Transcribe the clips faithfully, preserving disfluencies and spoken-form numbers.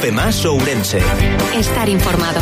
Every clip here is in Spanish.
Cope Más Ourense. Estar informado.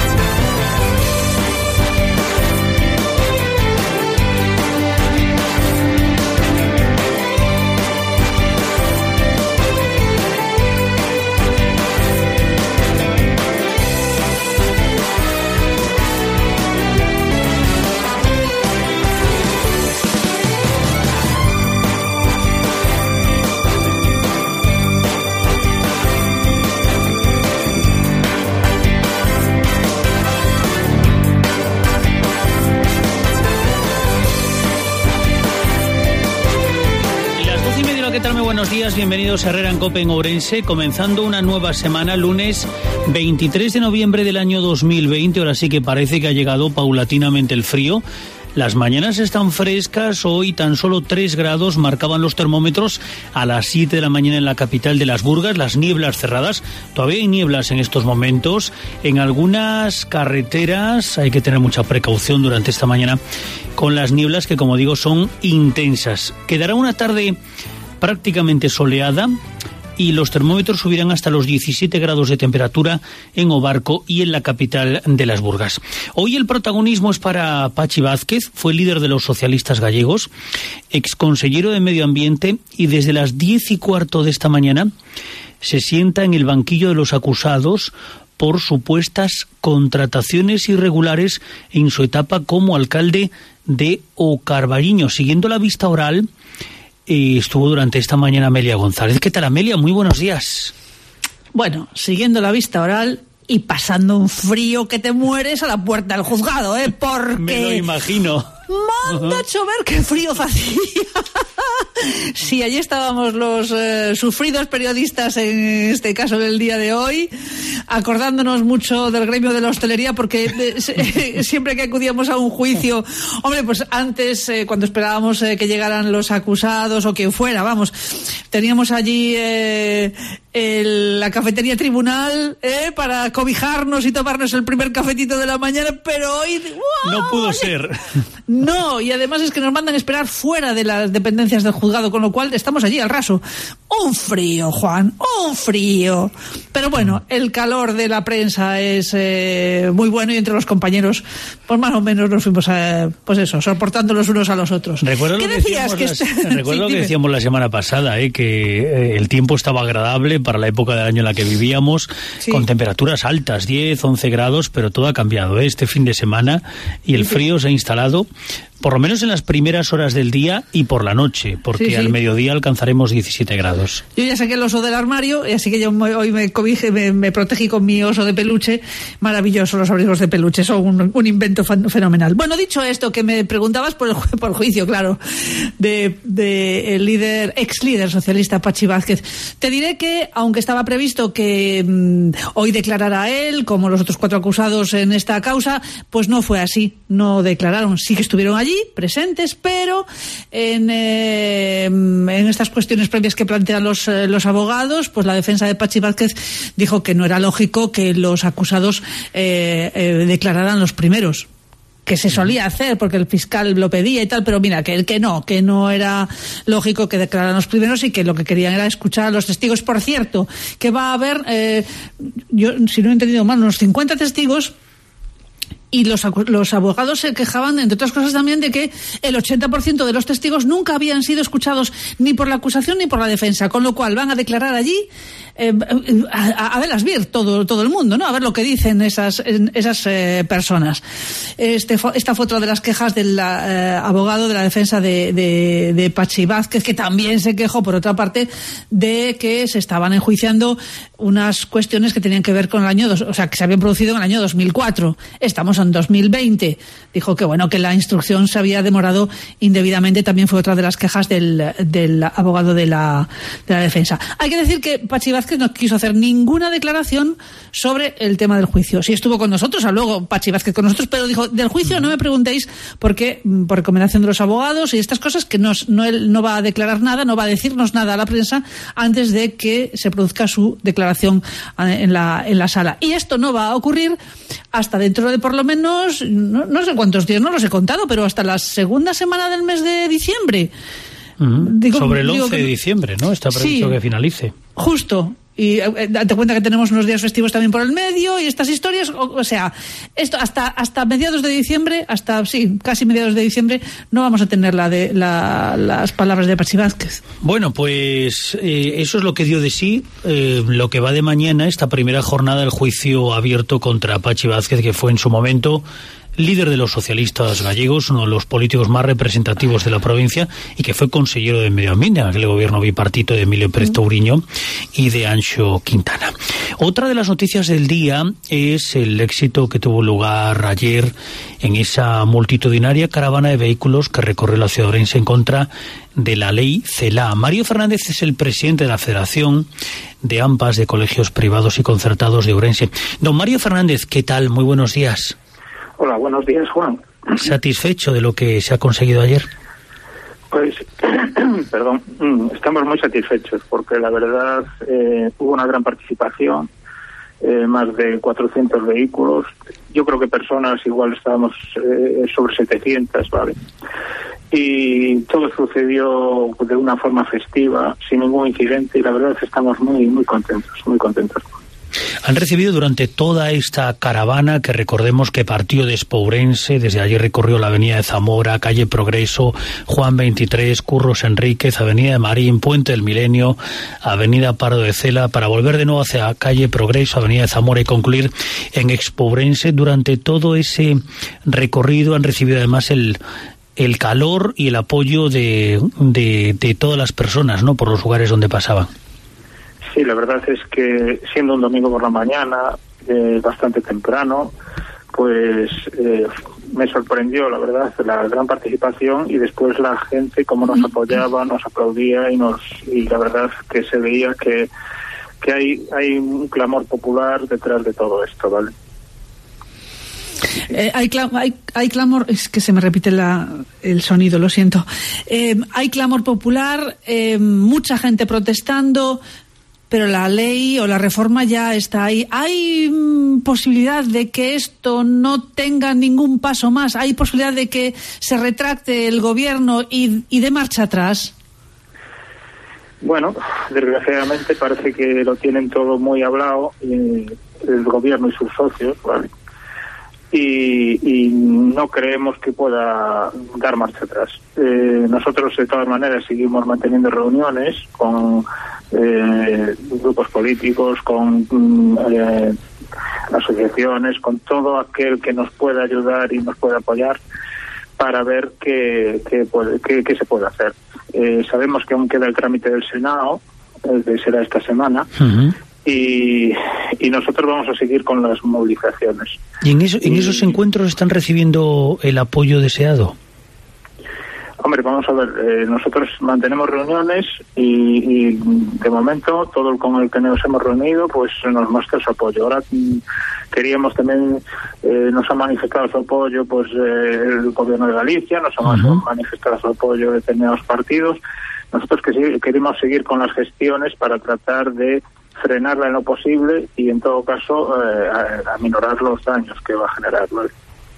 Buenos días, bienvenidos a Herrera en Cope en Ourense, comenzando una nueva semana, lunes veintitrés de noviembre del año dos mil veinte. Ahora sí que parece que ha llegado paulatinamente el frío. Las mañanas están frescas, hoy tan solo tres grados marcaban los termómetros a las siete de la mañana en la capital de Las Burgas, las nieblas cerradas, todavía hay nieblas en estos momentos, en algunas carreteras hay que tener mucha precaución durante esta mañana con las nieblas que, como digo, son intensas. Quedará una tarde prácticamente soleada y los termómetros subirán hasta los diecisiete grados de temperatura en Obarco y en la capital de Las Burgas. Hoy el protagonismo es para Pachi Vázquez, fue líder de los socialistas gallegos, exconsellero de Medio Ambiente, y desde las diez y cuarto de esta mañana se sienta en el banquillo de los acusados por supuestas contrataciones irregulares en su etapa como alcalde de O Carballiño. Siguiendo la vista oral, y estuvo durante esta mañana Amelia González. ¿Qué tal, Amelia? Muy buenos días. Bueno, siguiendo la vista oral y pasando un frío que te mueres a la puerta del juzgado, ¿eh? Porque... Me lo imagino. Manda a chover, qué frío hacía. Sí, allí estábamos los eh, sufridos periodistas, en este caso del día de hoy, acordándonos mucho del gremio de la hostelería, porque eh, siempre que acudíamos a un juicio, hombre, pues antes, eh, cuando esperábamos eh, que llegaran los acusados o quien fuera, vamos, teníamos allí eh, el, la cafetería tribunal eh, para cobijarnos y tomarnos el primer cafetito de la mañana, pero hoy... ¡wow! No pudo ser. No, y además es que nos mandan a esperar fuera de las dependencias del juzgado, con lo cual estamos allí al raso. Un frío, Juan, un frío. Pero bueno, el calor de la prensa es eh, muy bueno, y entre los compañeros, pues más o menos nos fuimos, a, pues eso, soportando los unos a los otros. Recuerdo ¿Qué lo que decías? decíamos, Que las, est... recuerdo sí, lo que dime. decíamos la semana pasada, eh, que eh, el tiempo estaba agradable para la época del año en la que vivíamos, sí, con temperaturas altas, diez, once grados, pero todo ha cambiado, eh, este fin de semana, y el frío se ha instalado, por lo menos en las primeras horas del día y por la noche, porque sí, sí. al mediodía alcanzaremos diecisiete grados. Yo ya saqué el oso del armario, y así que yo hoy me cobije, me, me protegí con mi oso de peluche. Maravilloso los abrigos de peluche, son un, un invento fenomenal. Bueno, dicho esto, que me preguntabas por el, por el juicio, claro, de, de el líder, ex líder socialista Pachi Vázquez. Te diré que, aunque estaba previsto que mmm, hoy declarara él, como los otros cuatro acusados en esta causa, pues no fue así, no declararon. Sí que estuvieron allí presentes, pero en, eh, en estas cuestiones previas que plantean los, eh, los abogados, pues la defensa de Pachi Vázquez dijo que no era lógico que los acusados eh, eh, declararan los primeros, que se solía hacer porque el fiscal lo pedía y tal, pero mira, que, que no, que no era lógico que declararan los primeros y que lo que querían era escuchar a los testigos. Por cierto, que va a haber, eh, yo si no he entendido mal, unos cincuenta testigos. Y los, los abogados se quejaban, entre otras cosas, también de que el ochenta por ciento de los testigos nunca habían sido escuchados ni por la acusación ni por la defensa, con lo cual van a declarar allí eh, a, a velas vir todo, todo el mundo, ¿no? A ver lo que dicen esas, esas eh, personas. Este, esta fue otra de las quejas del eh, abogado de la defensa de, de, de Pachi Vázquez, que también se quejó, por otra parte, de que se estaban enjuiciando unas cuestiones que tenían que ver con el año, dos, o sea, que se habían producido en el año dos mil cuatro. Estamos en dos mil veinte. Dijo que bueno, que la instrucción se había demorado indebidamente. También fue otra de las quejas del, del abogado de la, de la defensa. Hay que decir que Pachi Vázquez no quiso hacer ninguna declaración sobre el tema del juicio. Sí estuvo con nosotros, a luego Pachi Vázquez con nosotros, pero dijo, del juicio no me preguntéis, porque por recomendación de los abogados y estas cosas, que no, no, él no va a declarar nada, no va a decirnos nada a la prensa antes de que se produzca su declaración en la, en la sala. Y esto no va a ocurrir hasta dentro de por lo menos, no, no sé cuántos días, no los he contado, pero hasta la segunda semana del mes de diciembre. Uh-huh. Digo, digo, Sobre el once digo que, de diciembre, ¿no? Está previsto sí, que finalice. Justo. y eh, date cuenta que tenemos unos días festivos también por el medio y estas historias, o, o sea, esto hasta hasta mediados de diciembre, hasta sí, casi mediados de diciembre no vamos a tener la de la, las palabras de Pachi Vázquez. Bueno, pues eh, eso es lo que dio de sí eh, lo que va de mañana, esta primera jornada del juicio abierto contra Pachi Vázquez, que fue en su momento líder de los socialistas gallegos, uno de los políticos más representativos de la provincia, y que fue consejero de Medio Ambiente en aquel gobierno bipartito de Emilio Pérez Touriño y de Anxo Quintana. Otra de las noticias del día es el éxito que tuvo lugar ayer en esa multitudinaria caravana de vehículos que recorrió la ciudad de Ourense en contra de la ley CELA. Mario Fernández es el presidente de la Federación de AMPAs de Colegios Privados y Concertados de Ourense. Don Mario Fernández, ¿qué tal? Muy buenos días. Hola, buenos días, Juan. ¿Satisfecho de lo que se ha conseguido ayer? Pues, perdón, estamos muy satisfechos porque la verdad eh, hubo una gran participación, eh, más de cuatrocientos vehículos. Yo creo que personas igual estábamos eh, sobre setecientas, ¿vale? Y todo sucedió de una forma festiva, sin ningún incidente, y la verdad es que estamos muy, muy contentos, muy contentos. Han recibido durante toda esta caravana, que recordemos que partió de Espourense, desde allí recorrió la avenida de Zamora, calle Progreso, Juan veintitrés, Curros Enríquez, avenida de Marín, Puente del Milenio, avenida Pardo de Cela, para volver de nuevo hacia calle Progreso, avenida de Zamora y concluir en Espourense. Durante todo ese recorrido han recibido además el el calor y el apoyo de, de, de todas las personas, ¿no?, por los lugares donde pasaban. Sí, la verdad es que siendo un domingo por la mañana, eh, bastante temprano, pues eh, me sorprendió, la verdad, la gran participación, y después la gente cómo nos apoyaba, nos aplaudía, y nos y la verdad que se veía que, que hay, hay un clamor popular detrás de todo esto, ¿vale? Eh, hay, clam hay, hay clamor, es que se me repite la, el sonido, lo siento. Eh, hay clamor popular, eh, mucha gente protestando, pero la ley o la reforma ya está ahí. ¿Hay mm, posibilidad de que esto no tenga ningún paso más? ¿Hay posibilidad de que se retracte el gobierno y, y dé marcha atrás? Bueno, desgraciadamente parece que lo tienen todo muy hablado, eh, el gobierno y sus socios, ¿vale? Y, y no creemos que pueda dar marcha atrás. Eh, nosotros, de todas maneras, seguimos manteniendo reuniones con eh, grupos políticos, con eh, asociaciones, con todo aquel que nos pueda ayudar y nos pueda apoyar para ver qué, qué, puede, qué, qué se puede hacer. Eh, sabemos que aún queda el trámite del Senado, eh, que será esta semana. Uh-huh. Y, y nosotros vamos a seguir con las movilizaciones. ¿Y en, eso, en y, esos encuentros están recibiendo el apoyo deseado? Hombre, vamos a ver, eh, nosotros mantenemos reuniones y, y de momento todo el con el que nos hemos reunido pues nos muestra su apoyo. Ahora queríamos también, eh, nos ha manifestado su apoyo pues eh, el gobierno de Galicia, nos ha uh-huh. manifestado su apoyo determinados partidos. Nosotros que queremos seguir con las gestiones para tratar de frenarla en lo posible y en todo caso eh, a, a minorar los daños que va a generar, ¿vale?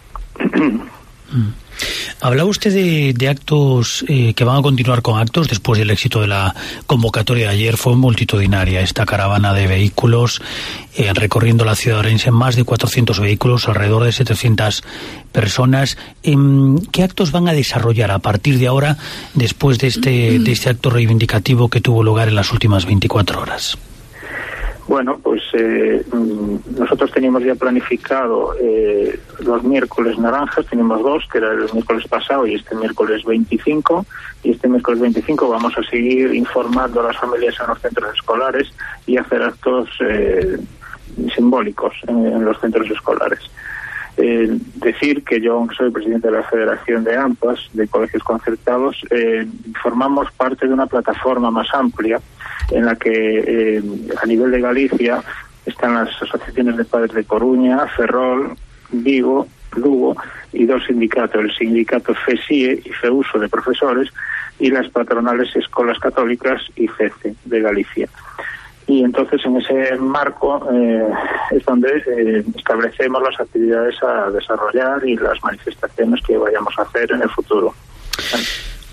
Hablaba usted de, de actos eh, que van a continuar con actos después del éxito de la convocatoria de ayer. Fue multitudinaria esta caravana de vehículos eh, recorriendo la ciudad de Ourense, más de cuatrocientos vehículos, alrededor de setecientas personas. Eh, ¿Qué actos van a desarrollar a partir de ahora, después de este, de este acto reivindicativo que tuvo lugar en las últimas veinticuatro horas? Bueno, pues eh, nosotros teníamos ya planificado eh, los miércoles naranjas, teníamos dos, que era el miércoles pasado y este miércoles veinticinco, y este miércoles veinticinco vamos a seguir informando a las familias en los centros escolares y hacer actos eh, simbólicos en, en los centros escolares. Eh, decir que yo soy presidente de la Federación de AMPAs, de Colegios Concertados, eh, formamos parte de una plataforma más amplia en la que eh, a nivel de Galicia están las asociaciones de padres de Coruña, Ferrol, Vigo, Lugo y dos sindicatos, el sindicato FESIE y FEUSO de profesores y las patronales Escolas Católicas y FECE de Galicia. Y entonces en ese marco eh, es donde eh, establecemos las actividades a desarrollar y las manifestaciones que vayamos a hacer en el futuro.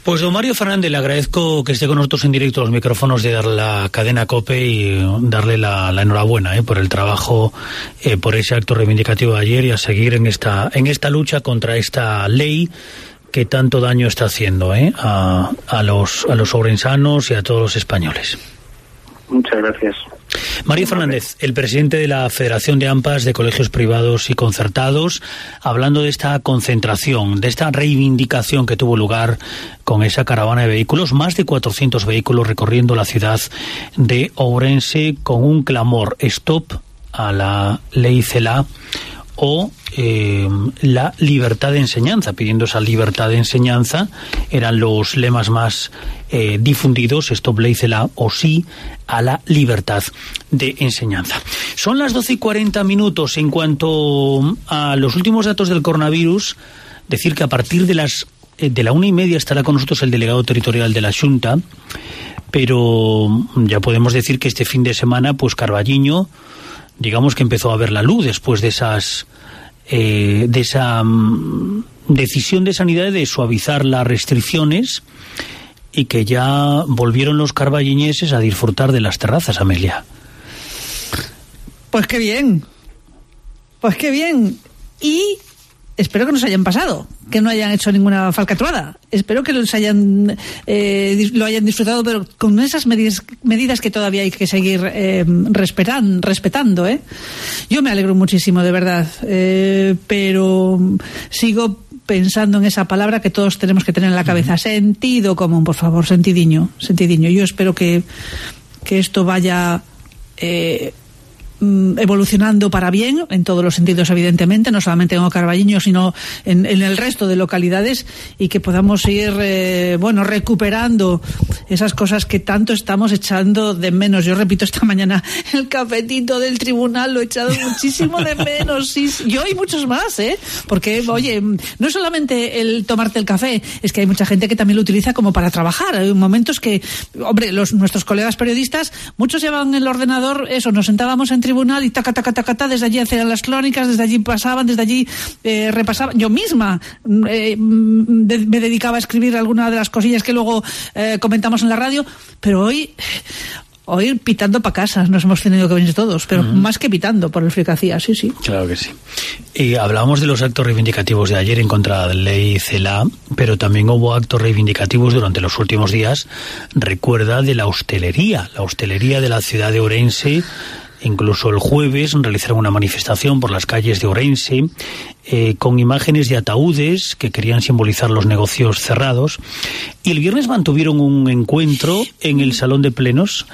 Pues don Mario Fernández, le agradezco que esté con nosotros en directo a los micrófonos de la cadena COPE y darle la, la enhorabuena eh, por el trabajo, eh, por ese acto reivindicativo de ayer y a seguir en esta, en esta lucha contra esta ley que tanto daño está haciendo eh, a, a los, a los ourensanos y a todos los españoles. Muchas gracias. Mario Fernández, el presidente de la Federación de AMPAs de Colegios Privados y Concertados, hablando de esta concentración, de esta reivindicación que tuvo lugar con esa caravana de vehículos, más de cuatrocientos vehículos recorriendo la ciudad de Ourense con un clamor: stop a la ley CELA o eh, la libertad de enseñanza, pidiendo esa libertad de enseñanza. Eran los lemas más eh, difundidos: stop ley CELA o sí a la libertad de enseñanza. Son las doce y cuarenta minutos. En cuanto a los últimos datos del coronavirus, decir que a partir de las eh, de la una y media estará con nosotros el delegado territorial de la Xunta, pero ya podemos decir que este fin de semana, pues Carballiño, digamos que empezó a ver la luz después de esas eh, de esa um, decisión de sanidad de suavizar las restricciones y que ya volvieron los carballiñeses a disfrutar de las terrazas, Amelia. Pues qué bien, pues qué bien. Y espero que no se hayan pasado, que no hayan hecho ninguna falcatruada. Espero que los hayan, eh, lo hayan disfrutado, pero con esas medidas, medidas que todavía hay que seguir eh, respetan, respetando. ¿eh? Yo me alegro muchísimo, de verdad, eh, pero sigo pensando en esa palabra que todos tenemos que tener en la cabeza. Uh-huh. Sentido común, por favor, sentidiño, sentidiño. Yo espero que, que esto vaya Eh, evolucionando para bien en todos los sentidos, evidentemente, no solamente en O Carballiño, sino en, en el resto de localidades, y que podamos ir eh, bueno, recuperando esas cosas que tanto estamos echando de menos. Yo repito, esta mañana el cafetito del tribunal lo he echado muchísimo de menos. Sí, yo y muchos más, ¿eh? Porque, oye, no es solamente el tomarte el café, es que hay mucha gente que también lo utiliza como para trabajar. Hay momentos que, hombre, los nuestros colegas periodistas, muchos llevaban el ordenador, eso, nos sentábamos en tribunal y taca, taca, taca, taca, desde allí hacían las crónicas, desde allí pasaban, desde allí eh, repasaban. Yo misma eh, de, me dedicaba a escribir alguna de las cosillas que luego eh, comentamos en la radio, pero hoy hoy pitando para casa nos hemos tenido que venir todos, pero uh-huh. más que pitando por el frío que hacía, sí, sí. Claro que sí. Y hablábamos de los actos reivindicativos de ayer en contra de la ley CELA, pero también hubo actos reivindicativos durante los últimos días, recuerda, de la hostelería, la hostelería de la ciudad de Ourense. Incluso el jueves realizaron una manifestación por las calles de Ourense eh, con imágenes de ataúdes que querían simbolizar los negocios cerrados. Y el viernes mantuvieron un encuentro en el Salón de Plenos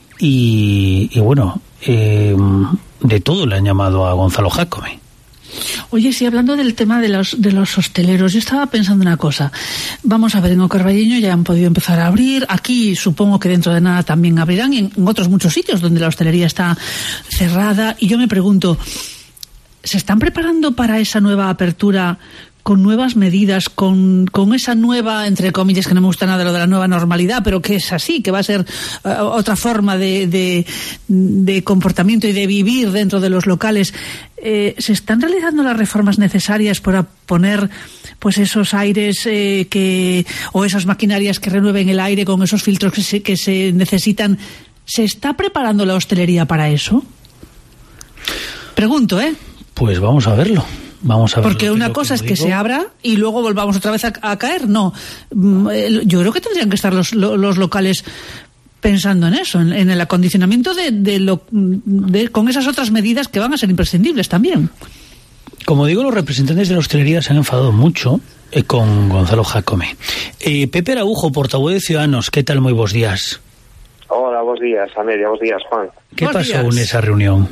y, y bueno, eh, de todo le han llamado a Gonzalo Jácome. Oye, sí, hablando del tema de los de los hosteleros, yo estaba pensando una cosa. Vamos a ver, en O Carballiño ya han podido empezar a abrir. Aquí supongo que dentro de nada también abrirán, y en, en otros muchos sitios donde la hostelería está cerrada. Y yo me pregunto, ¿se están preparando para esa nueva apertura con nuevas medidas, con, con esa nueva, entre comillas, que no me gusta nada lo de la nueva normalidad, pero que es así, que va a ser uh, otra forma de, de, de comportamiento y de vivir dentro de los locales? Eh, ¿Se están realizando las reformas necesarias para poner pues esos aires eh, que o esas maquinarias que renueven el aire con esos filtros que se, que se necesitan? ¿Se está preparando la hostelería para eso? Pregunto, ¿eh? Pues vamos a verlo. Vamos a ver. Porque una cosa es que se abra y luego volvamos otra vez a, a caer. No, yo creo que tendrían que estar los, los locales pensando en eso, en, en el acondicionamiento de, de lo, de, con esas otras medidas que van a ser imprescindibles también. Como digo, los representantes de la hostelería se han enfadado mucho eh, con Gonzalo Jácome. Eh, Pepe Araujo, portavoz de Ciudadanos, ¿qué tal? Muy buenos días. Hola, buenos días, Amelia, buenos días, Juan. ¿Qué buenos pasó días. en esa reunión?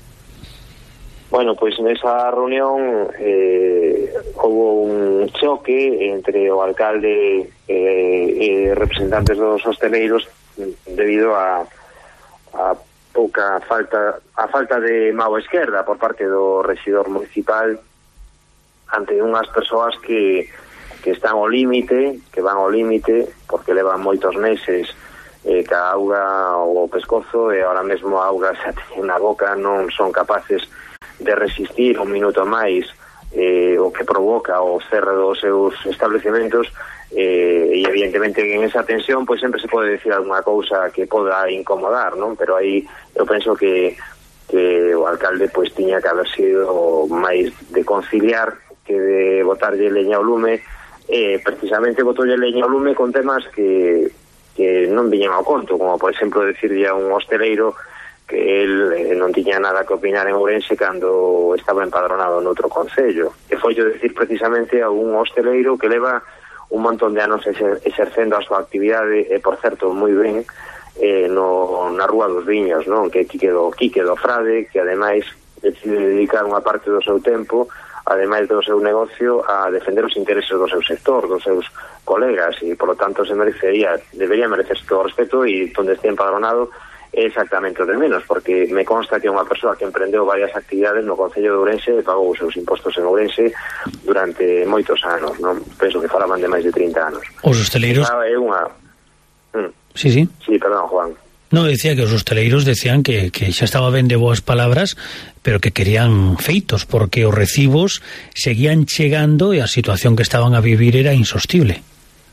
Bueno, pois nesa reunión eh, houve un choque entre o alcalde e eh, representantes dos hosteleiros debido a, a pouca falta a falta de mao esquerda por parte do rexidor municipal ante unhas persoas que, que están ao límite, que van ao límite porque levan moitos meses eh, ca auga ao pescozo e ahora mesmo a auga xa teñen na boca, non son capaces de resistir un minuto máis eh, o que provoca o cerre dos seus establecementos eh, e evidentemente en esa tensión pois sempre se pode decir alguna cousa que poda incomodar, non? Pero aí eu penso que que o alcalde pois tiña que haber sido máis de conciliar que de botarlle leña ao lume, e precisamente botolle leña ao lume con temas que, que non viñan ao conto, como por exemplo decirlle a un hosteleiro que el eh, non tiña nada que opinar en Ourense cando estaba empadronado noutro concello, e foi yo decir precisamente a un hosteleiro que leva un montón de anos exercendo a súa actividade, e por certo moi ben, eh, no, na Rúa dos Viños, non? Que Quique do, Quique do Frade, que ademais decide dedicar unha parte do seu tempo, ademais do seu negocio, a defender os intereses do seu sector, dos seus colegas, e por lo tanto se merecería, debería merecerse todo o respeto, e onde este empadronado é exactamente o de menos, porque me consta que é unha persoa que emprendeu varias actividades no Concello de Ourense e pagou os seus impostos en Ourense durante moitos anos, non? Penso que falaban de máis de trinta anos. Os hosteleiros... Esa é unha... Mm. Sí, sí. Sí, perdón, Juan. No, decía que os hosteleiros decían que, que xa estaba ben de boas palabras, pero que querían feitos, porque os recibos seguían chegando e a situación que estaban a vivir era insostible.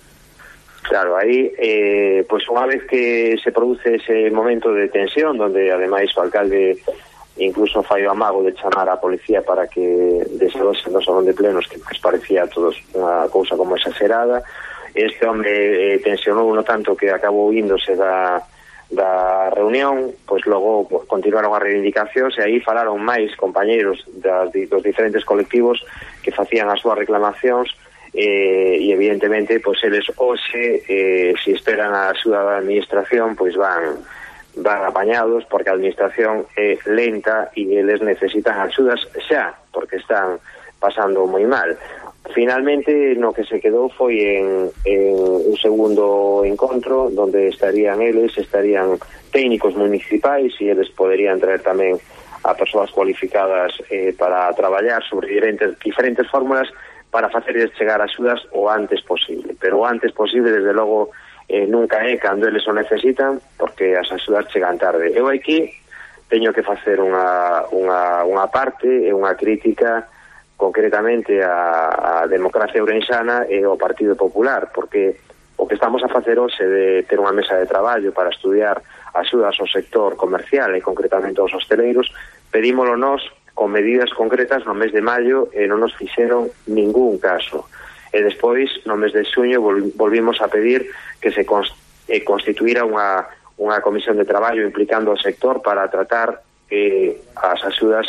Claro, aí, eh, pues unha vez que se produce ese momento de tensión, donde ademais o alcalde incluso fai o amago de chamar a policía para que desaloxe no salón de plenos, que pues, parecía a todos unha cousa como exagerada, este hombre eh, tensionou no tanto que acabou índose da, da reunión, pois pues, logo pues, continuaron as reivindicacións, e aí falaron máis compañeiros das, dos diferentes colectivos que facían as súas reclamacións, eh, e evidentemente pois eles hoxe eh, se esperan a axuda da administración pois van van apañados, porque a administración é lenta e eles necesitan axudas xa, porque están pasando moi mal. Finalmente no que se quedou foi en, en un segundo encontro donde estarían eles, estarían técnicos municipais, e eles poderían traer tamén a persoas cualificadas eh, para traballar sobre diferentes, diferentes fórmulas para facerles chegar axudas o antes posible, pero o antes posible desde logo eh, nunca é cando eles o necesitan, porque as axudas chegan tarde. Eu aquí teño que facer unha, unha, unha parte e unha crítica concretamente a, a democracia ourensana e ao Partido Popular, porque o que estamos a facer hoxe de ter unha mesa de traballo para estudiar axudas ao sector comercial e concretamente aos hosteleiros, pedímolo nós con medidas concretas no mes de maio e non nos fixeron ningún caso. E despois, no mes de xuño, volvimos a pedir que se constituíra unha, unha comisión de traballo implicando ao sector para tratar eh, as axudas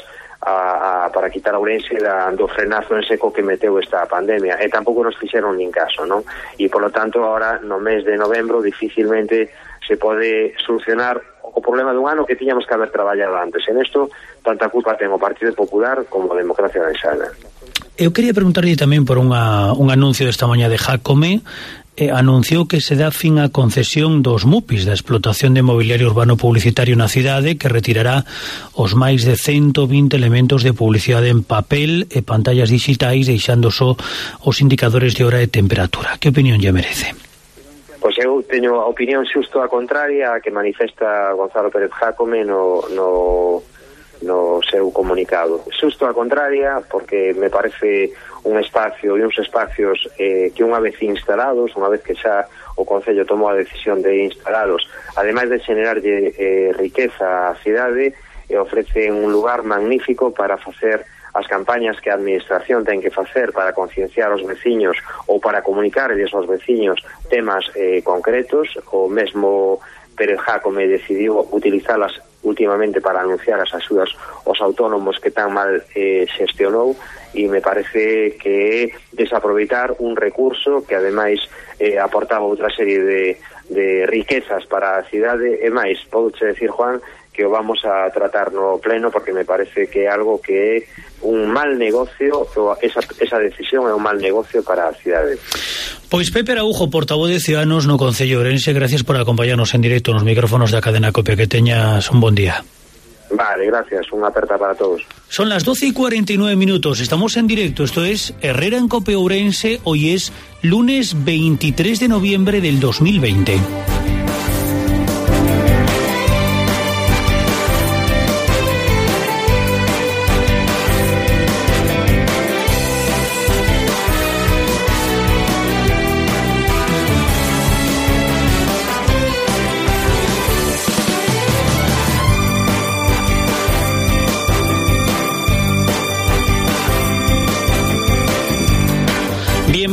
a, a, para quitar a Ourense da, do frenazo en seco que meteu esta pandemia. E tampouco nos fixeron nin caso, non? E, polo tanto, ahora, no mes de novembro, dificilmente se pode solucionar o problema dun ano que tiñamos que haber traballado antes. En isto, tanta culpa ten o Partido Popular como a democracia ourensana. Eu quería preguntarlle tamén por unha, un anuncio desta mañá de Jácome. Eh, anunciou que se dá fin á concesión dos MUPIs, da explotación de mobiliario urbano publicitario na cidade, que retirará os máis de ciento vinte elementos de publicidade en papel e pantallas digitais, deixando só os indicadores de hora e temperatura. Que opinión lle merece? Pois eu teño a opinión xusto a contraria a que manifesta Gonzalo Pérez Jácome no, no, no seu comunicado. Xusto a contraria, porque me parece un espacio e uns espacios eh, que unha vez instalados, unha vez que xa o Concello tomou a decisión de instalalos, ademais de generarlle eh, riqueza á cidade, e ofrecen un lugar magnífico para facer as campañas que a administración ten que facer para concienciar os veciños ou para comunicarles aos veciños temas eh, concretos. O mesmo Pérez Jácome decidiu utilizalas últimamente para anunciar as axudas aos autónomos que tan mal eh, xestionou, e me parece que é desaproveitar un recurso que ademais eh, aportaba outra serie de, de riquezas para a cidade. E máis, pouche decir, Juan, que o vamos a tratar no pleno, porque me parece que é algo que é un mal negocio, esa, esa decisión é un mal negocio para a cidade. Pois Pepe Araujo, portavoz de Ciudadanos no Concello de Ourense, gracias por acompañarnos en directo nos micrófonos da cadena COPE. Que teñas un bon día. Vale, gracias, unha aperta para todos. Son las doce y cuarenta y nueve minutos, estamos en directo, esto es Herrera en COPE Ourense, hoy es lunes veintitrés de noviembre del dos mil veinte.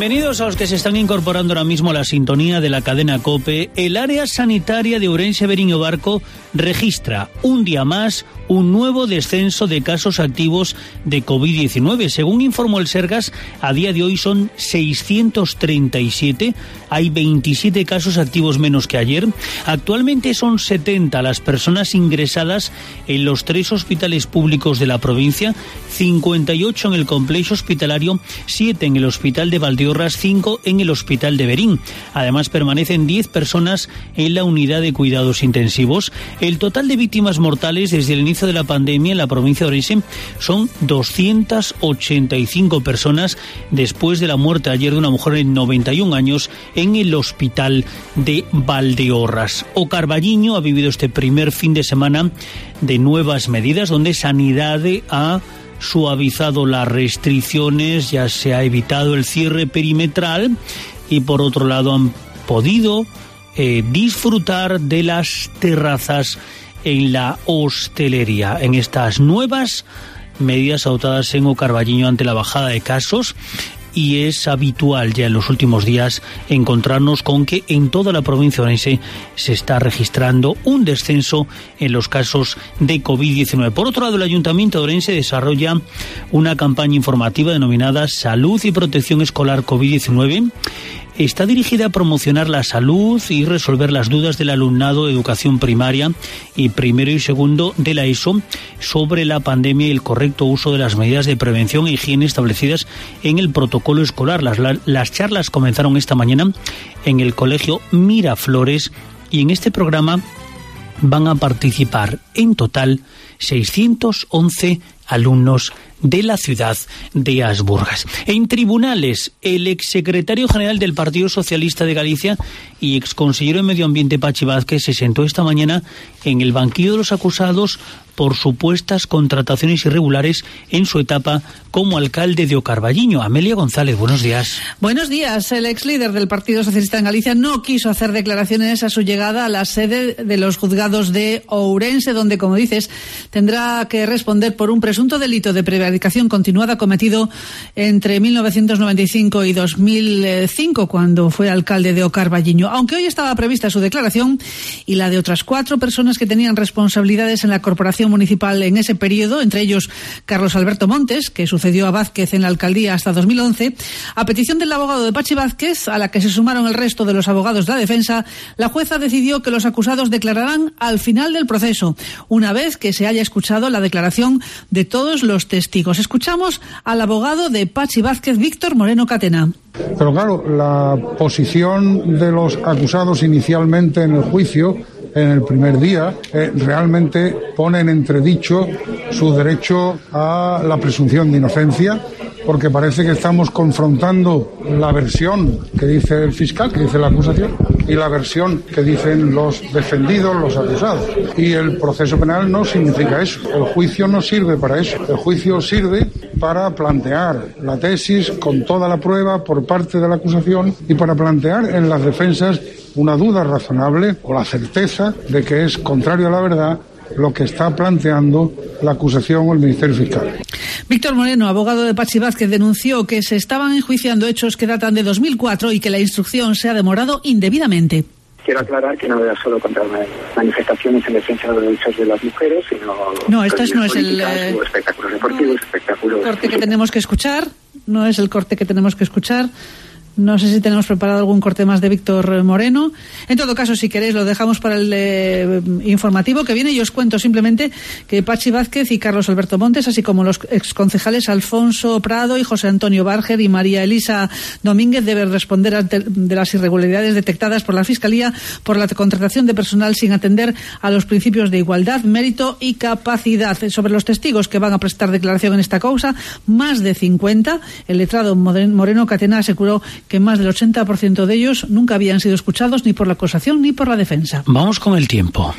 Bienvenidos a los que se están incorporando ahora mismo a la sintonía de la cadena COPE. El área sanitaria de Ourense, Verín y Ovarco registra un día más un nuevo descenso de casos activos de COVID diecinueve. Según informó el Sergas, a día de hoy son seiscientos treinta y siete. Hay veintisiete casos activos menos que ayer. Actualmente son setenta las personas ingresadas en los tres hospitales públicos de la provincia, cincuenta y ocho en el complejo hospitalario, siete en el hospital de Valdeorras, cinco en el hospital de Verín. Además, permanecen diez personas en la unidad de cuidados intensivos. El total de víctimas mortales desde el inicio de la pandemia en la provincia de Ourense son doscientas ochenta y cinco personas, después de la muerte ayer de una mujer de noventa y un años en el hospital de Valdeorras. O Carballiño ha vivido este primer fin de semana de nuevas medidas, donde Sanidad ha suavizado las restricciones, ya se ha evitado el cierre perimetral y por otro lado han podido eh, disfrutar de las terrazas en la hostelería. En estas nuevas medidas adoptadas en O Carballiño ante la bajada de casos, y es habitual ya en los últimos días encontrarnos con que en toda la provincia de Ourense se está registrando un descenso en los casos de COVID diecinueve. Por otro lado, el Ayuntamiento de Ourense desarrolla una campaña informativa denominada Salud y Protección Escolar COVID diecinueve. Está dirigida a promocionar la salud y resolver las dudas del alumnado de educación primaria y primero y segundo de la ESO sobre la pandemia y el correcto uso de las medidas de prevención e higiene establecidas en el protocolo escolar. Las, las charlas comenzaron esta mañana en el colegio Miraflores y en este programa van a participar en total seiscientos once alumnos de la ciudad de Asburgas. En tribunales, el exsecretario general del Partido Socialista de Galicia y exconsejero de Medio Ambiente, Pachi Vázquez, se sentó esta mañana en el banquillo de los acusados por supuestas contrataciones irregulares en su etapa como alcalde de O Carballiño. Amelia González, buenos días. Buenos días. El ex líder del Partido Socialista en Galicia no quiso hacer declaraciones a su llegada a la sede de los juzgados de Ourense, donde, como dices, tendrá que responder por un presunto delito de prevaricación continuada cometido entre mil novecientos noventa y cinco y dos mil cinco, cuando fue alcalde de O Carballiño. Aunque hoy estaba prevista su declaración y la de otras cuatro personas que tenían responsabilidades en la corporación municipal en ese periodo, entre ellos Carlos Alberto Montes, que sucedió a Vázquez en la alcaldía hasta dos mil once, a petición del abogado de Pachi Vázquez, a la que se sumaron el resto de los abogados de la defensa, la jueza decidió que los acusados declararán al final del proceso, una vez que se haya escuchado la declaración de todos los testigos. Escuchamos al abogado de Pachi Vázquez, Víctor Moreno Catena. Pero claro, la posición de los acusados inicialmente en el juicio, en el primer día, eh, realmente pone en entredicho su derecho a la presunción de inocencia, porque parece que estamos confrontando la versión que dice el fiscal, que dice la acusación, y la versión que dicen los defendidos, los acusados. Y el proceso penal no significa eso. El juicio no sirve para eso. El juicio sirve para plantear la tesis con toda la prueba por parte de la acusación y para plantear en las defensas una duda razonable o la certeza de que es contrario a la verdad lo que está planteando la acusación o el Ministerio Fiscal. Víctor Moreno, abogado de Pachi Vázquez, denunció que se estaban enjuiciando hechos que datan de dos mil cuatro y que la instrucción se ha demorado indebidamente. Quiero aclarar que no era solo contra manifestaciones en defensa de los derechos de las mujeres, sino... No, este no es el... Eh, espectáculos deportivos, no, espectáculos... El corte que tenemos que escuchar, no es el corte que tenemos que escuchar. No sé si tenemos preparado algún corte más de Víctor Moreno. En todo caso, si queréis, lo dejamos para el eh, informativo que viene. Y os cuento simplemente que Pachi Vázquez y Carlos Alberto Montes, así como los exconcejales Alfonso Prado y José Antonio Barger y María Elisa Domínguez, deben responder ante de las irregularidades detectadas por la Fiscalía por la contratación de personal sin atender a los principios de igualdad, mérito y capacidad. Sobre los testigos que van a prestar declaración en esta causa, más de cincuenta, el letrado Moreno Catena aseguró que más del ochenta por ciento de ellos nunca habían sido escuchados ni por la acusación ni por la defensa. Vamos con el tiempo.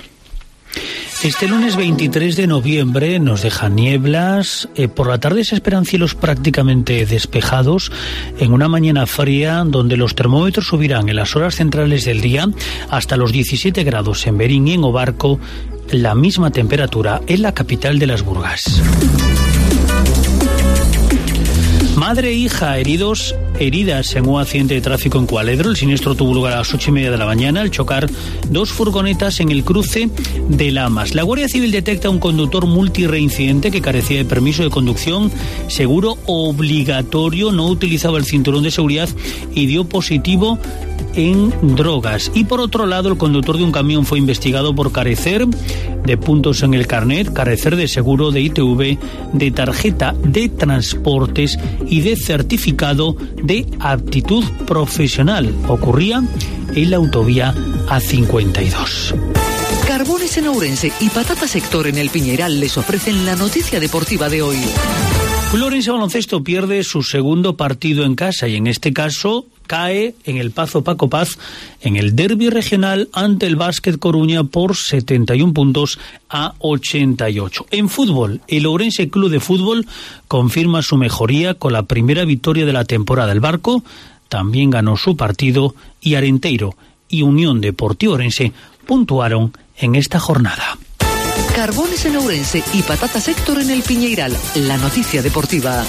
Este lunes veintitrés de noviembre nos deja nieblas. Eh, por la tarde se esperan cielos prácticamente despejados en una mañana fría donde los termómetros subirán en las horas centrales del día hasta los diecisiete grados en Verín y en Ovarco, la misma temperatura en la capital de las Burgas. Madre e hija heridos heridas en un accidente de tráfico en Cualedro. El siniestro tuvo lugar a las ocho y media de la mañana al chocar dos furgonetas en el cruce de Lamas. La Guardia Civil detecta un conductor multireincidente que carecía de permiso de conducción, seguro obligatorio, no utilizaba el cinturón de seguridad y dio positivo en drogas. Y por otro lado, el conductor de un camión fue investigado por carecer de puntos en el carnet, carecer de seguro, de I T V, de tarjeta de transportes y de certificado de aptitud profesional. Ocurría en la autovía A cincuenta y dos. Carbones en Ourense y Patata Sector en el Piñeral les ofrecen la noticia deportiva de hoy. El Ourense Baloncesto pierde su segundo partido en casa y en este caso cae en el Pazo Paco Paz en el derbi regional ante el Básquet Coruña por setenta y un puntos a ochenta y ocho. En fútbol, el Ourense Club de Fútbol confirma su mejoría con la primera victoria de la temporada. El Barco también ganó su partido y Arenteiro y Unión Deportiva Ourense puntuaron en esta jornada. Carbones en Ourense y Patata Sector en el Piñeiral, la noticia deportiva.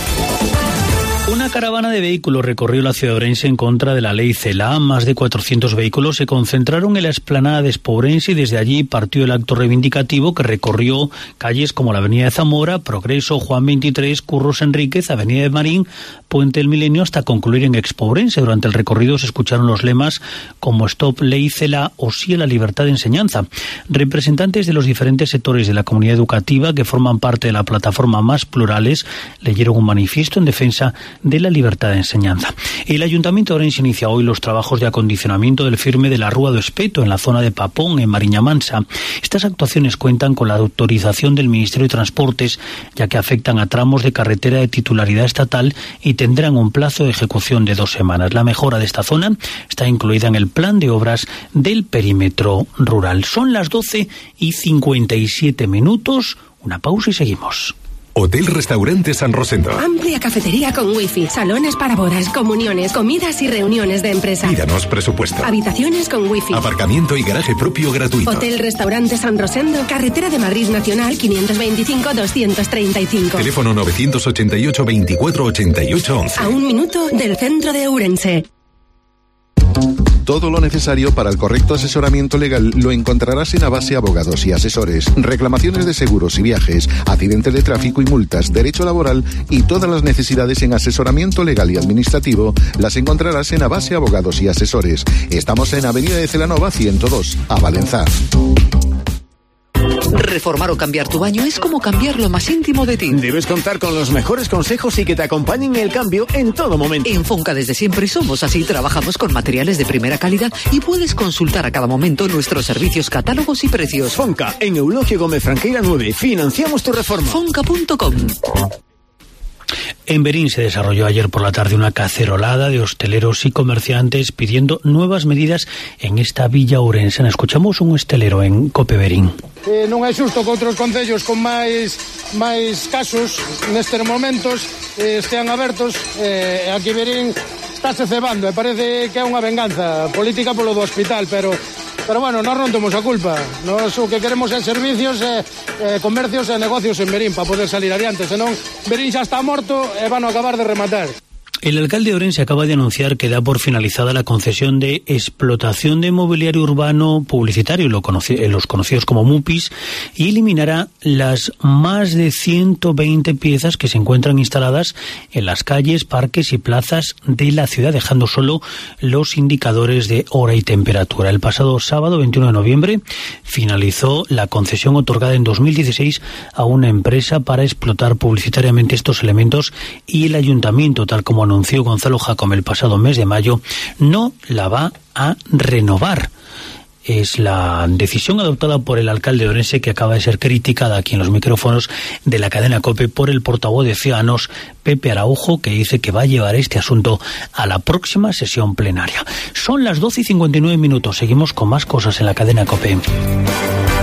Una caravana de vehículos recorrió la ciudad de Ourense en contra de la ley CELA. Más de cuatrocientos vehículos se concentraron en la explanada de Expo Ourense y desde allí partió el acto reivindicativo que recorrió calles como la Avenida de Zamora, Progreso, Juan veintitrés, Curros Enríquez, Avenida de Marín, Puente del Milenio hasta concluir en Expo Ourense. Durante el recorrido se escucharon los lemas como Stop Ley CELA o Sí a la libertad de enseñanza. Representantes de los diferentes sectores de la comunidad educativa que forman parte de la plataforma Más Plurales leyeron un manifiesto en defensa de la libertad de enseñanza. El Ayuntamiento de Ourense inicia hoy los trabajos de acondicionamiento del firme de la Rúa do Espeto en la zona de Papón, en Mariña Mansa. Estas actuaciones cuentan con la autorización del Ministerio de Transportes, ya que afectan a tramos de carretera de titularidad estatal y tendrán un plazo de ejecución de dos semanas. La mejora de esta zona está incluida en el plan de obras del perímetro rural. Son las doce y cincuenta y siete minutos. Una pausa y seguimos. Hotel Restaurante San Rosendo. Amplia cafetería con wifi, salones para bodas, comuniones, comidas y reuniones de empresa. Pídanos presupuesto. Habitaciones con wifi. Aparcamiento y garaje propio gratuito. Hotel Restaurante San Rosendo, carretera de Madrid Nacional quinientos veinticinco doscientos treinta y cinco. Teléfono novecientos ochenta y ocho veinticuatro ochenta y ocho once. A un minuto del centro de Ourense. Todo lo necesario para el correcto asesoramiento legal lo encontrarás en Abase Abogados y Asesores. Reclamaciones de seguros y viajes, accidente de tráfico y multas, derecho laboral y todas las necesidades en asesoramiento legal y administrativo las encontrarás en Abase Abogados y Asesores. Estamos en Avenida de Celanova ciento dos, a Valenzá. Reformar o cambiar tu baño es como cambiar lo más íntimo de ti. Debes contar con los mejores consejos y que te acompañen en el cambio en todo momento. En Fonca desde siempre somos así. Trabajamos con materiales de primera calidad y puedes consultar a cada momento nuestros servicios, catálogos y precios. Fonca, en Eulogio Gómez Franqueira nueve. Financiamos tu reforma. Fonca punto com. En Berín se desarrolló ayer por la tarde una cacerolada de hosteleros y comerciantes pidiendo nuevas medidas en esta villa ourensana. Escuchamos un hostelero en Cope Berín. Eh, non é xusto que outros concellos con máis máis casos nestes momentos eh, estean abertos. Eh, aquí Berín estáse cebando e parece que é unha venganza política polo do hospital, pero pero bueno, nós non temos a culpa. Nós o que queremos é servicios, eh, eh, comercios e negocios en Berín para poder salir adiante, senón Berín xa está morto e van a acabar de rematar. El alcalde de Ourense acaba de anunciar que da por finalizada la concesión de explotación de mobiliario urbano publicitario, lo conoci- los conocidos como MUPIs, y eliminará las más de ciento veinte piezas que se encuentran instaladas en las calles, parques y plazas de la ciudad, dejando solo los indicadores de hora y temperatura. El pasado sábado, veintiuno de noviembre, finalizó la concesión otorgada en dos mil dieciséis a una empresa para explotar publicitariamente estos elementos y el ayuntamiento, tal como anunció Gonzalo Jacome el pasado mes de mayo, no la va a renovar. Es la decisión adoptada por el alcalde de Ourense, que acaba de ser criticada aquí en los micrófonos de la cadena COPE por el portavoz de Ciudadanos, Pepe Araujo, que dice que va a llevar este asunto a la próxima sesión plenaria. Son las doce y cincuenta y nueve minutos. Seguimos con más cosas en la cadena COPE.